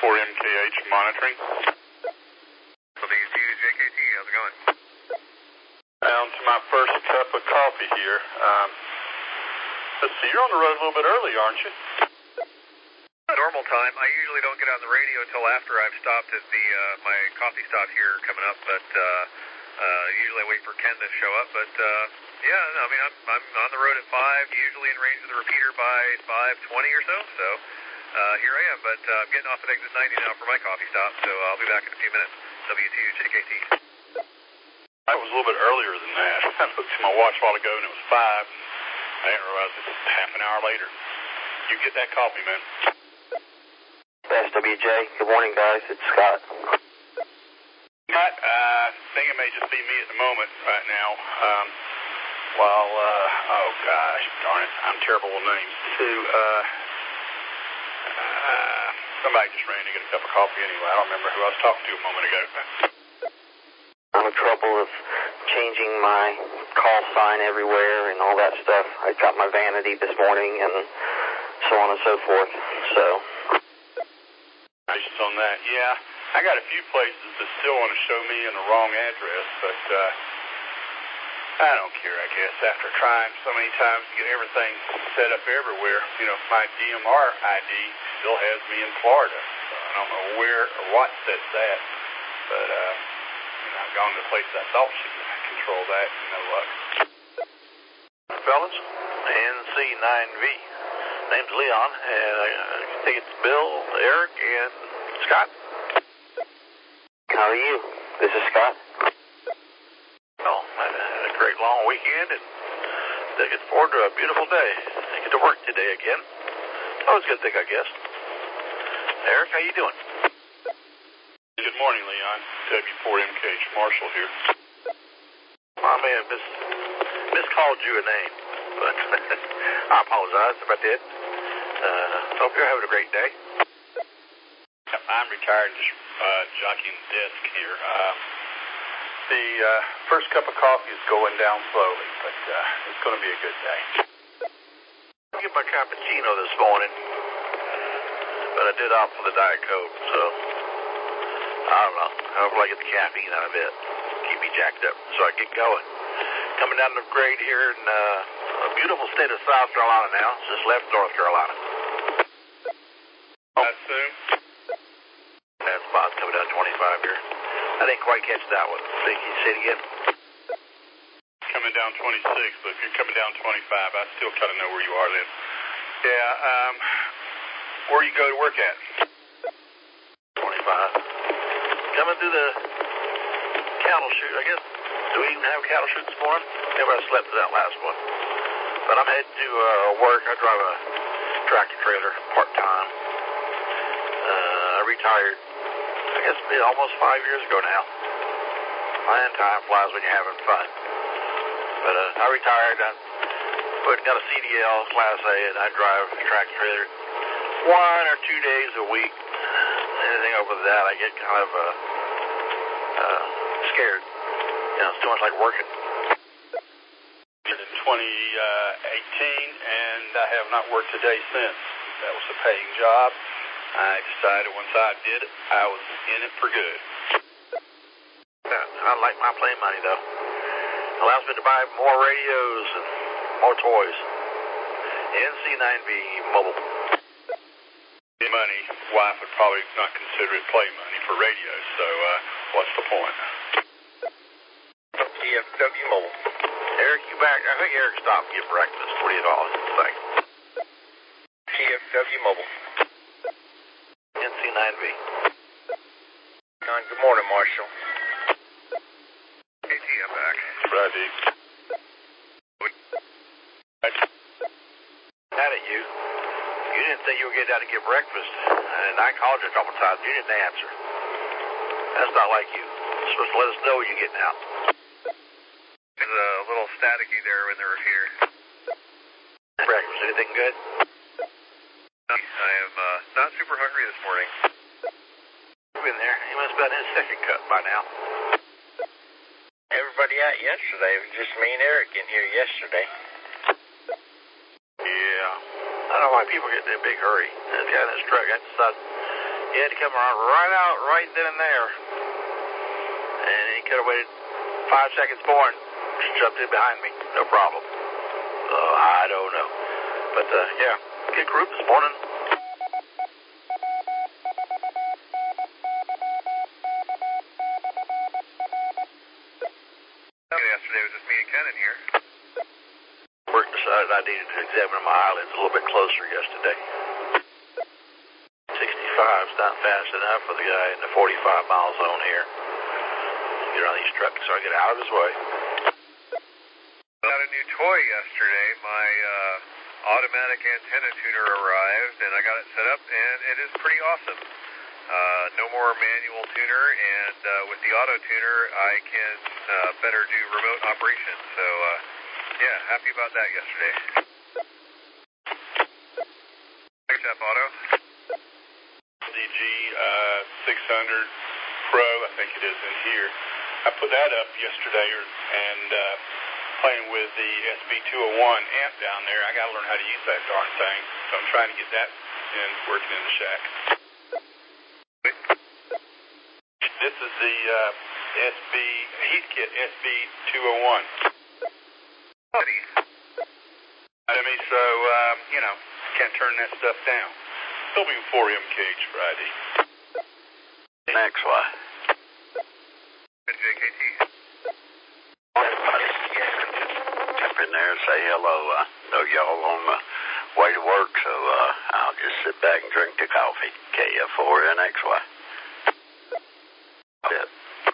4MKH monitoring. WTU JKT, how's it going? Down to my first cup of coffee here. Let's see, you're on the road a little bit early, aren't you? Normal time. I usually don't get on the radio until after I've stopped at the my coffee stop here coming up, but usually I wait for Ken to show up. But yeah, no, I mean I'm on the road at 5, usually in range of the repeater by 5:20 or so. So here I am, but I'm getting off at exit 90 now for my coffee stop, so I'll be back in a few minutes. WTU JKT. I was a little bit earlier than that. I looked at my watch a while ago and it was 5. I didn't realize it was half an hour later. You get that coffee, man. SWJ, good morning, guys. It's Scott. Scott, I think it may just be me at the moment right now. Oh gosh, darn it, I'm terrible with names too. Somebody just ran to get a cup of coffee anyway. I don't remember who I was talking to a moment ago. I'm in trouble of changing my call sign everywhere and all that stuff. I got my vanity this morning and so on and so forth. So. On that, yeah. I got a few places that still want to show me in the wrong address, but I don't care, I guess. After trying so many times to get everything set up everywhere, you know, my DMR ID still has me in Florida. So I don't know where or what sets that, but you know, I've gone to places I thought should control that, and no luck. Fellas, NC9V. Name's Leon, and I think it's Bill, Eric, and Scott. How are you? This is Scott. Well, I had a great long weekend, and looking forward to a beautiful day. I get to work today again. Always a good thing, I guess. Eric, how you doing? Good morning, Leon. W4MKH Marshall here. I may have miscalled you a name, but I apologize if I did. Hope you're having a great day. I'm retired, just jockeying the desk here. The first cup of coffee is going down slowly, but it's going to be a good day. I get my cappuccino this morning, but I did opt for the Diet Coke, so I don't know. Hopefully I get the caffeine out of it. Keep me jacked up so I get going. Coming down the grade here in a beautiful state of South Carolina now. Just left North Carolina. How soon? That spot's coming down 25 here. I didn't quite catch that one. Think you say it again? Coming down 26, but if you're coming down 25, I still kind of know where you are then. Yeah, where you go to work at? 25. Coming through the cattle chute, I guess. Do we even have a cattle chute this morning? Maybe I slept through that last one. But I'm heading to work. I drive a tractor trailer part-time. I retired, I guess, almost 5 years ago now. Man, time flies when you're having fun. But I retired. I got a CDL, Class A, and I drive a tractor trailer 1 or 2 days a week. Anything over that, I get kind of scared. You know, it's too much like working. In 2018, and I have not worked a day since. That was a paying job. I decided once I did it, I was in it for good. I like my play money, though. It allows me to buy more radios and more toys. NC9V mobile. Money, wife would probably not consider it play money for radios, so what's the point? TFW mobile. Eric, you back? I think Eric stopped to get breakfast. What do you think? TFW mobile. NC9V. Good morning, Marshall. KT, I'm back. Friday. Had it, you. You didn't say you were getting out to get breakfast, and I called you a couple times. You didn't answer. That's not like you. You're supposed to let us know when you're getting out. It was a little staticky there when they were here. Breakfast, anything good? I am not super hungry this morning. Been there. He must have been his second cup by now. Everybody out yesterday. It was just me and Eric in here yesterday. Yeah. I don't know why people get in a big hurry. This guy in this truck, I decided He had to come right out right then and there. And he could have waited 5 seconds more and jumped in behind me. No problem. I don't know. But, yeah, good group this morning. Yesterday was just me and Ken in here. Work decided I needed to examine my eyelids a little bit closer yesterday. 65's not fast enough for the guy in the 45-mile zone here. Get on these trucks so I get out of his way. Got a new toy yesterday. My automatic antenna tuner arrived, and I got it set up, and it is pretty awesome. No more manual tuner, and with the auto tuner, I can better do remote operations. So, yeah, happy about that yesterday. XF Auto. DG 600 Pro, I think it is in here. I put that up yesterday and playing with the SB201 amp down there. I got to learn how to use that darn thing, so I'm trying to get that working in the shack. This is the Heathkit SB201. I mean, so, can't turn that stuff down. It'll be 4M cage Friday. Next one. JKT. Jump in there and say hello. I know y'all on the way to work, so I'll just sit back and drink the coffee. KF4NXY. Yeah.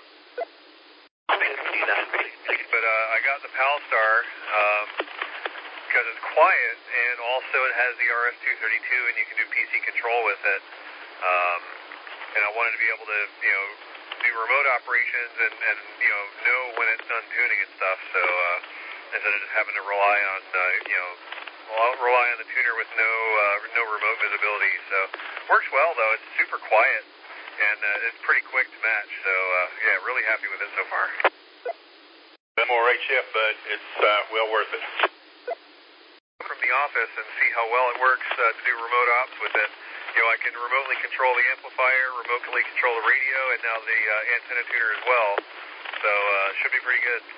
But I got the Palstar because it's quiet, and also it has the RS-232, and you can do PC control with it. And I wanted to be able to, do remote operations and know when it's done tuning and stuff. So instead of just having to rely on, rely on the tuner with no remote visibility. So works well though. It's super quiet, and it's pretty quick to match. So yeah, really happy with it so far. More HF, but it's well worth it. From the office and see how well it works to do remote ops with it. I can remotely control the amplifier, remotely control the radio, and now the antenna tuner as well. So should be pretty good.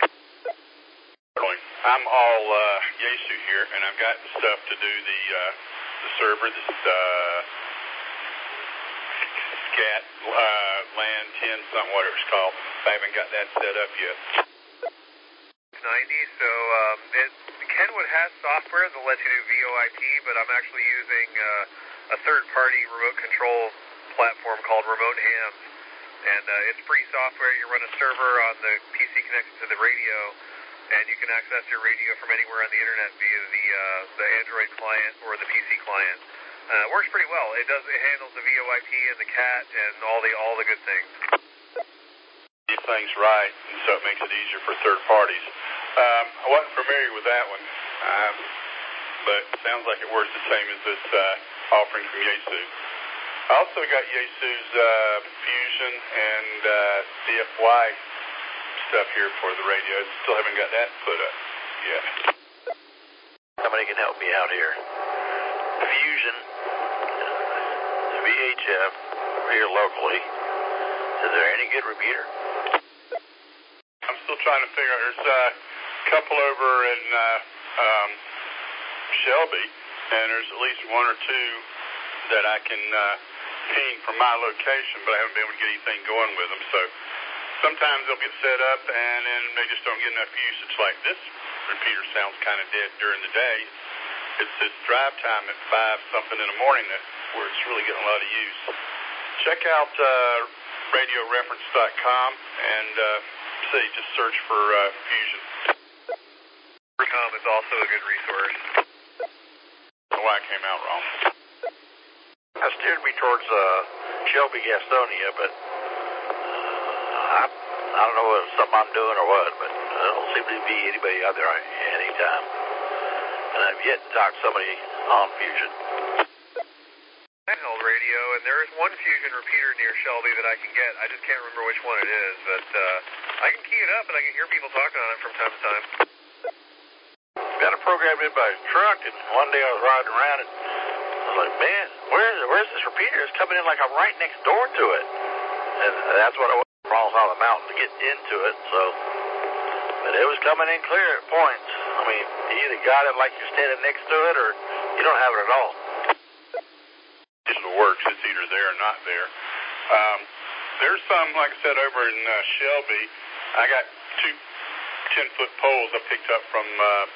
I'm all Yaesu here, and I've got stuff to do the server, this SCAT LAN 10 something, whatever it's called. I haven't got that set up yet. 90, so Kenwood has software that lets you do VoIP, but I'm actually using a third-party remote control platform called Remote Hams, and it's free software. You run a server on the PC connected to the radio, and you can access your radio from anywhere on the internet via the Android client or the PC client. It works pretty well. It handles the VoIP and the CAT and all the good things. These things right, and so it makes it easier for third parties. I wasn't familiar with that one, but it sounds like it works the same as this offering from Yaesu. I also got Yaesu's Fusion and CFY stuff here for the radio. Still haven't got that put up yet. Somebody can help me out here. Fusion, VHF, here locally. Is there any good repeater? I'm still trying to figure out. There's a couple over in Shelby, and there's at least one or two that I can ping from my location, but I haven't been able to get anything going with them. So sometimes they'll get set up, and then they just don't get enough usage. Like this repeater sounds kind of dead during the day. It's this drive time at 5-something in the morning where it's really getting a lot of use. Check out radioreference.com and just search for Fusion. Recom is also a good resource. Oh, I came out wrong. That steered me towards Shelby, Gastonia, but I don't know if it's something I'm doing or what, but there don't seem to be anybody out there any time. And I've yet to talk to somebody on Fusion. Handheld radio, and there is one Fusion repeater near Shelby that I can get. I just can't remember which one it is, but I can key it up and I can hear people talking on it from time to time. Got it programmed in by his truck, and one day I was riding around and I was like, man, where's this repeater? It's coming in like I'm right next door to it. And that's what I was across out of the mountain to get into it, so. But it was coming in clear at points. I mean, you either got it like you're standing next to it, or you don't have it at all. It works. It's either there or not there. There's some, like I said, over in Shelby. I got two 10-foot poles I picked up from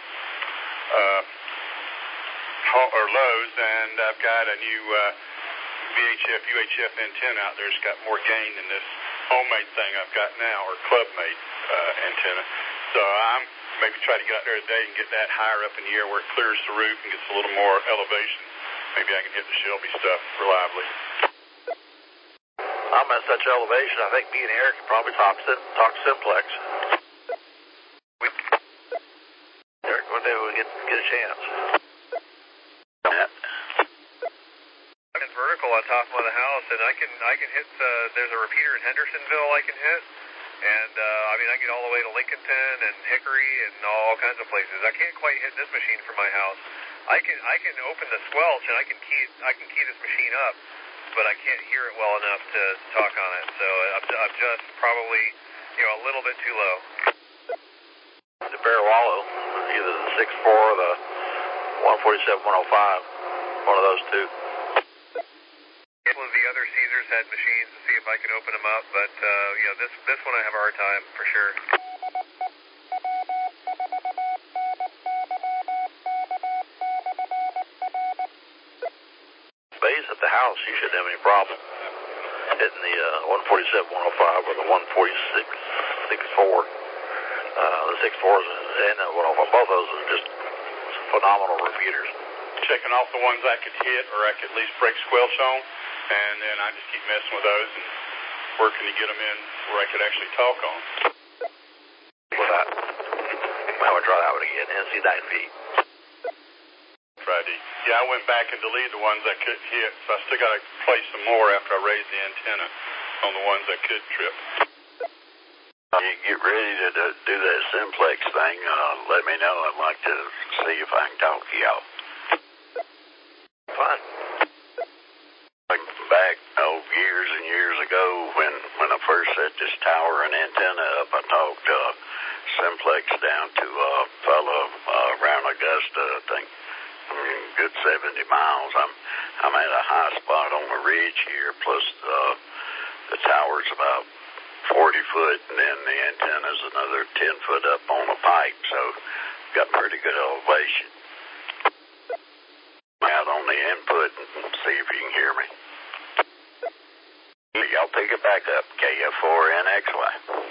Lowe's, and I've got a new VHF, UHF antenna out there. It's got more gain than this homemade thing I've got now, or club-made antenna. So I'm maybe try to get out there today and get that higher up in the air where it clears the roof and gets a little more elevation. Maybe I can hit the Shelby stuff reliably. I'm at such elevation, I think me and Eric could probably talk simplex. Eric, one day we'll get a chance. It's vertical on top of the house, and I can hit. There's a repeater in Hendersonville I can hit, and I mean I get all the way to Lincolnton and Hickory and all kinds of places. I can't quite hit this machine from my house. I can open the squelch and I can key this machine up, but I can't hear it well enough to talk on it. So I'm just probably a little bit too low. The Bear Wallow, either the 6.4 or the 147-105, one of those two. One of the other Caesars had machines to see if I can open them up, but this one I have a hard time for sure. Base at the house, you shouldn't have any problem hitting the 147-105 or the 146-64. The 6.4s and the 105, both of those are just phenomenal repeaters. Checking off the ones I could hit or I could at least break squelch on, and then I just keep messing with those and working to get them in where I could actually talk on. With that, I would try that one again, NC 9 feet. Friday. Yeah, I went back and deleted the ones I couldn't hit, so I still got to play some more after I raise the antenna on the ones I could trip. You get ready to do that simplex thing, let me know. I'd like to see if I can talk to y'all. Fine. Back years and years ago when I first set this tower and antenna up, I talked simplex down to a fellow around Augusta, I think. Good 70 miles. I'm at a high spot on the ridge here, plus the tower's about 40 foot, and then the antenna's another 10 foot up on the pipe, so got pretty good elevation. Out on the input and see if you can hear me. Y'all pick it back up, KF4NXY.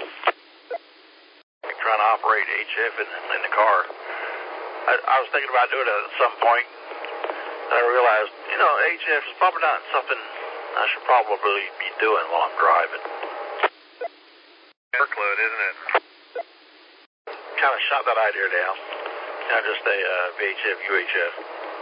I'm trying to operate HF in the car. I was thinking about doing it at some point, and I realized, HF is probably not something I should probably be doing while I'm driving. Workload, isn't it? Kind of shot that idea down. Just a VHF, UHF.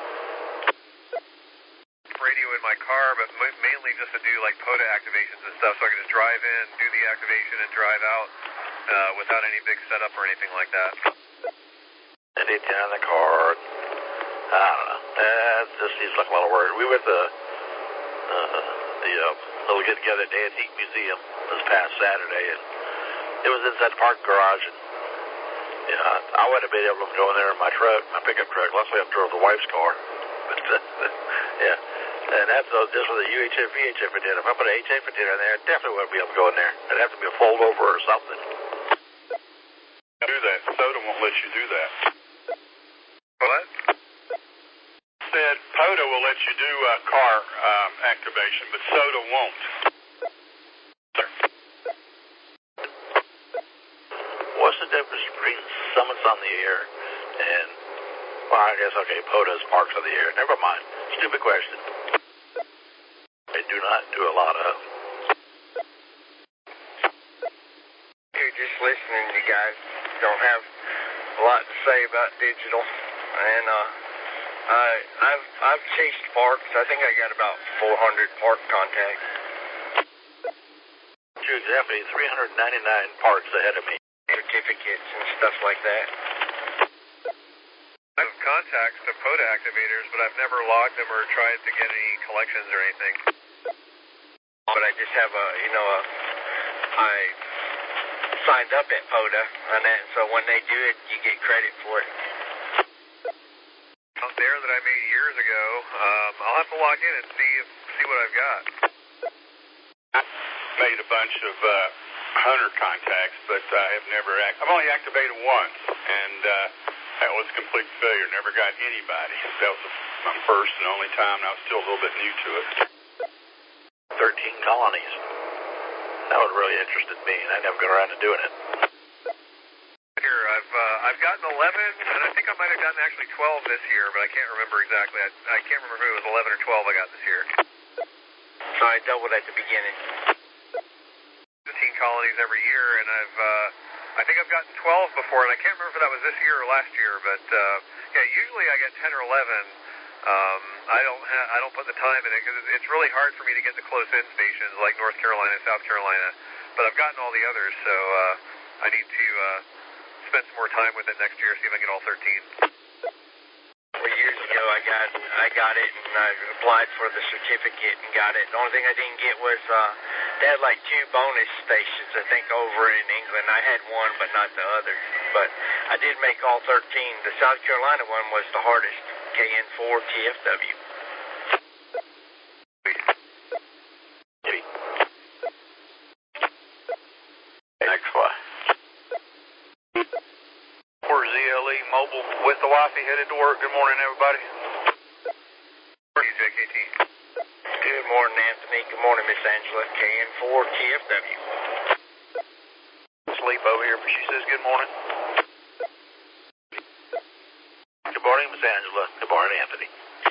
Radio in my car, but mainly just to do like POTA activations and stuff, so I can just drive in, do the activation, and drive out without any big setup or anything like that. And it's in the car. I don't know. That just seems like a lot of work. We went to the little get-together at the Antique Museum this past Saturday, and it was inside the parking garage, and I wouldn't have been able to go in there in my truck, my pickup truck. Luckily, I drove the wife's car. But, yeah. And that's just with a UHF, VHF antenna. If I put an HF antenna in there, I definitely wouldn't be able to go in there. It'd have to be a fold over or something. Do that. SOTA won't let you do that. What? Said POTA will let you do car activation, but SOTA won't. What's the difference between summits on the air and, well, I guess, okay, POTA's parks on the air. Never mind. Stupid question. They do not do a lot of. You're just listening. You guys don't have a lot to say about digital, and I've chased parks. I think I got about 400 park contacts. You're definitely 399 parks ahead of me. Certificates and stuff like that. I've contacts to POTA activators, but I've never logged them or tried to get any collections or anything. But I just have I signed up at POTA, and that, so when they do it, you get credit for it. Out there that I made years ago, I'll have to log in and see what I've got. I made a bunch of hunter contacts, but I've only activated once, and that was a complete failure. Never got anybody. That was my first and only time, and I was still a little bit new to it. 13 colonies. That would really interested me, and I never got around to doing it. Here, I've gotten 11, and I think I might have gotten actually 12 this year, but I can't remember exactly. I can't remember if it was 11 or 12 I got this year. So I doubled at the beginning. 15 colonies every year, and I think I've gotten 12 before, and I can't remember if that was this year or last year, but yeah, usually I get 10 or 11. I don't put the time in it because it's really hard for me to get to close-in stations like North Carolina and South Carolina, but I've gotten all the others, so I need to spend some more time with it next year, see if I can get all 13. Well, years ago I got it, and I applied for the certificate and got it. The only thing I didn't get was they had like 2 bonus stations, I think, over in England. I had one, but not the other. But I did make all 13. The South Carolina one was the hardest, KN4 TFW. Next one. We're ZLE Mobile with the wifey headed to work. Good morning, everybody. JKT. Good morning, Anthony. Good morning, Miss Angela. KN4 TFW. Sleep over here, but she says good morning. Good morning, Miss Angela. Good morning, Anthony.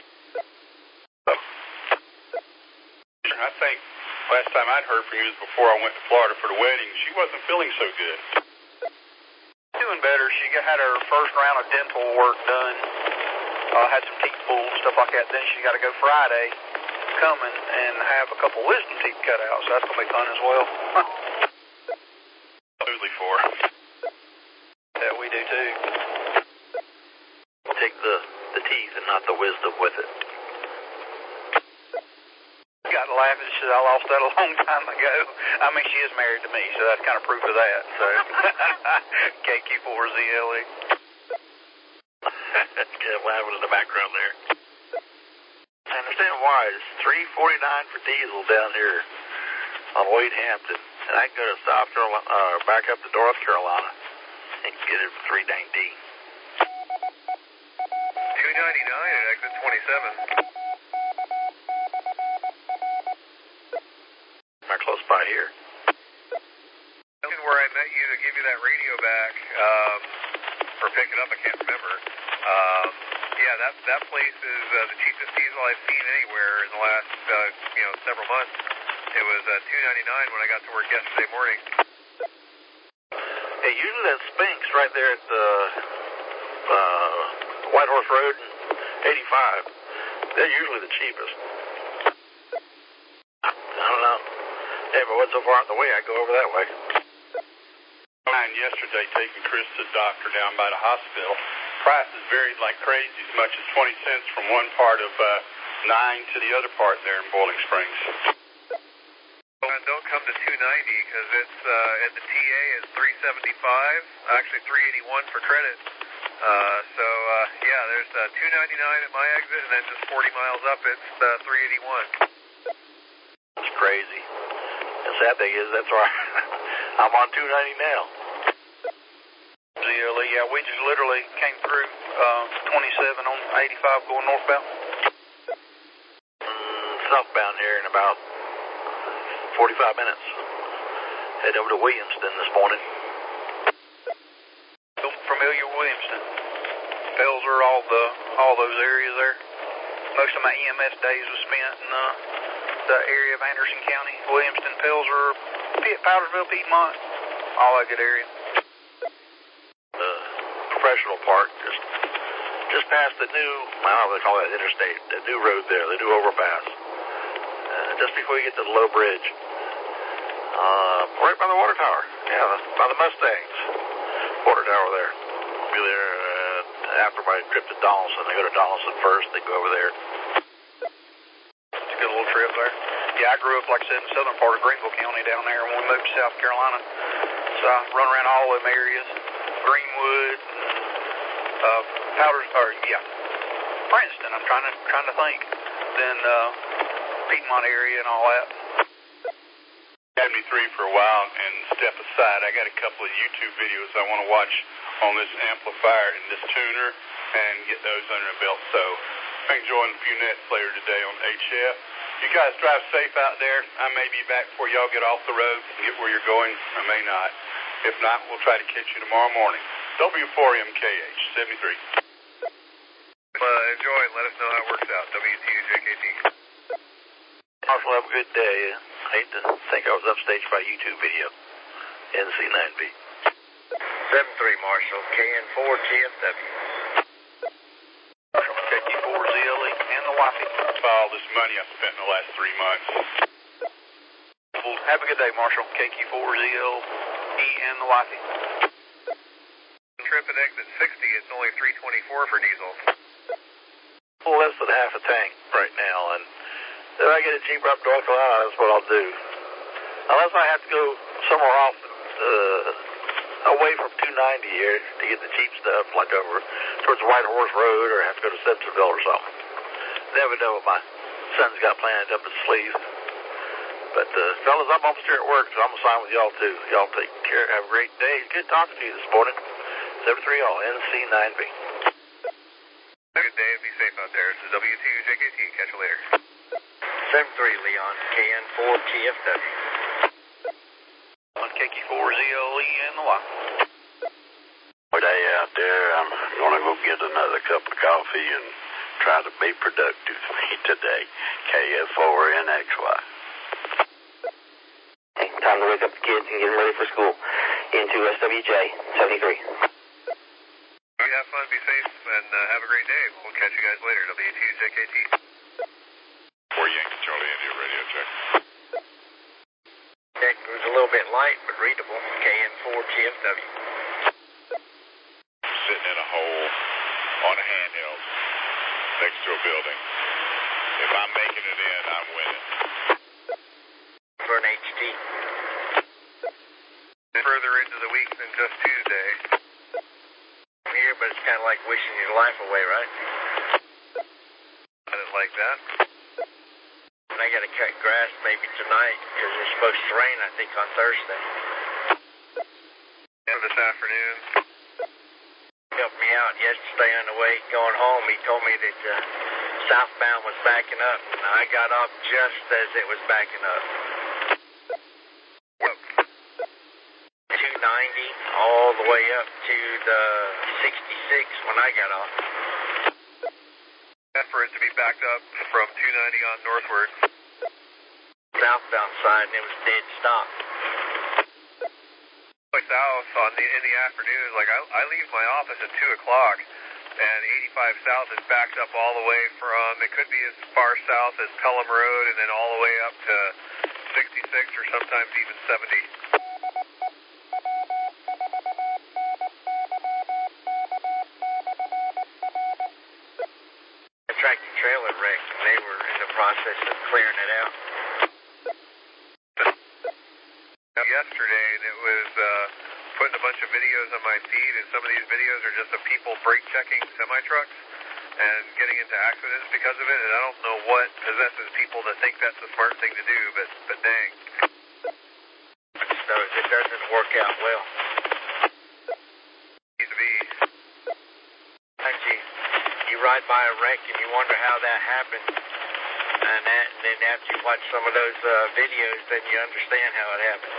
I think last time I'd heard from you was before I went to Florida for the wedding. She wasn't feeling so good. Doing better. She had her first round of dental work done. Had some teeth pulled, stuff like that. Then she's got to go Friday coming and have a couple wisdom teeth cut out, so that's going to be fun as well. Absolutely for her. Yeah, we do too. We'll take the teeth and not the wisdom with it. Got to laugh. She said, I lost that a long time ago. I mean, she is married to me, so that's kind of proof of that. So, KQ4ZLE. Kept laughing in the background there. I understand why. It's $3.49 for diesel down here on the way to Hampton. And I can go to South Carolina, back up to North Carolina and get it for $3.19. $2.99 at exit 27. Am I close by here? Where I met you to give you that radio back, or pick it up, I can't remember. Yeah, that place is the cheapest diesel I've seen anywhere in the last, several months. It was $2.99 when I got to work yesterday morning. Hey, usually that Spinks right there at the White Horse Road and 85, they're usually the cheapest. I don't know. Hey, but what's so far out the way, I go over that way. Yesterday, taking Chris to the doctor down by the hospital. Prices varied like crazy, as much as 20 cents from one part of 9 to the other part there in Boiling Springs. Don't come to 290 because it's at the TA is 375, actually 381 for credit. Yeah, there's 299 at my exit, and then just 40 miles up, it's 381. That's crazy. The sad thing is, that's where I'm on 290 now. ZLE, yeah, we just literally came through 27 on 85 going northbound. Southbound here in about 45 minutes. Head over to Williamston this morning. Familiar with Williamston? Pelzer, all those areas there. Most of my EMS days was spent in the area of Anderson County, Williamston, Pelzer, Powdersville, Piedmont, all that good area. Professional Park, just past the new, I don't know what they call that interstate, the new road there, the new overpass. Just before you get to the low bridge. Right by the water tower. Yeah, by the Mustangs. Water tower there. Be there at after my trip to Donaldson. They go to Donaldson first, they go over there. It's a good little trip there. Yeah, I grew up, like I said, in the southern part of Greenville County down there when we moved to South Carolina. So I run around all them areas, Greenwood, Princeton, I'm trying to think. Then Piedmont area and all that. 73 for a while, and step aside, I got a couple of YouTube videos I want to watch on this amplifier and this tuner and get those under the belt. So I'm enjoying a few nets later today on HF. You guys drive safe out there. I may be back before y'all get off the road and get where you're going. I may not. If not, we'll try to catch you tomorrow morning. W4MKH 73. Enjoy and let us know how it works out. WTJKT. Marshall, have a good day. I hate to think I was upstaged by a YouTube video. NC9B. 73 Marshall, KN4 GFW. Marshall, KQ4ZLE and the wifey. For all this money I spent in the last 3 months. Well, have a good day, Marshall. KQ4ZLE and the wifey. Trip at exit 60, it's only $3.24 for diesel. A little less than half a tank right now, and if I get it cheaper up to North Carolina, that's what I'll do. Unless I have to go somewhere off, away from 290 here to get the cheap stuff, like over towards the White Horse Road, or have to go to Simpsonville or something. Never know what my son's got planned up his sleeve. But, fellas, I'm almost here at work, so I'm going to sign with y'all, too. Y'all take care. Have a great day. Good talking to you this morning. 73 all, NC9B. Good day and be safe out there. This is W2JKT. Catch you later. 73 Leon, KN4 TFW. On KQ4ZLE and the Y. Good day out there. I'm going to go get another cup of coffee and try to be productive today. KF4NXY. Hey, time to wake up the kids and get them ready for school. Into SWJ 73. Have fun, be safe, and have a great day. We'll catch you guys later. W2JKT. 4 Yankee Charlie India radio check. Deck was a little bit light, but readable. KN4 GFW. Sitting in a hole on a handheld next to a building. If I'm making it in, I'm winning. For an HD. Further into the week than just Tuesday. Here, but it's kind of like wishing your life away, right? I didn't like that. And I got to cut grass maybe tonight because it's supposed to rain, I think, on Thursday. And this afternoon. Helped me out yesterday on the way going home. He told me that southbound was backing up, and I got off just as it was backing up. 290 all the way up to the 66 when I got off. For it to be backed up from 290 on northward. Southbound side, and it was dead stop. South in the afternoon, like I leave my office at 2 o'clock, and 85 South is backed up all the way from, it could be as far south as Pelham Road, and then all the way up to 66 or sometimes even 70. Tractor trailer wreck, and they were in the process of clearing it out. Yesterday, and it was putting a bunch of videos on my feed, and some of these videos are just of people brake checking semi-trucks and getting into accidents because of it, and I don't know what possesses people to think that's the smart thing to do, but dang. So it doesn't work out well. Needs to be. You ride by a wreck and you wonder how that happened, and then after you watch some of those videos, then you understand how it happened.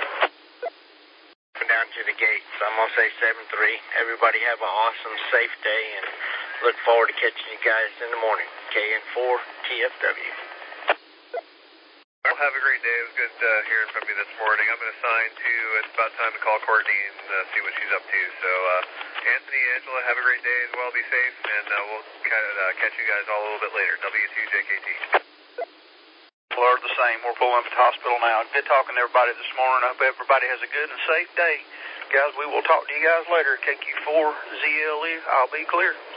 Down to the gates. I'm going to say 7-3. Everybody have an awesome, safe day, and look forward to catching you guys in the morning. KN4 TFW. Well, have a great day. It was good hearing from you this morning. I'm going to sign to, it's about time to call Courtney and see what she's up to. So, Anthony, Angela, have a great day as well. Be safe, and we'll catch you guys all a little bit later. W2JKT. Lord, the same. We're pulling up at the hospital now. Good talking to everybody this morning. I hope everybody has a good and safe day. guys, we will talk to you guys later. KQ4ZLE, I'll be clear.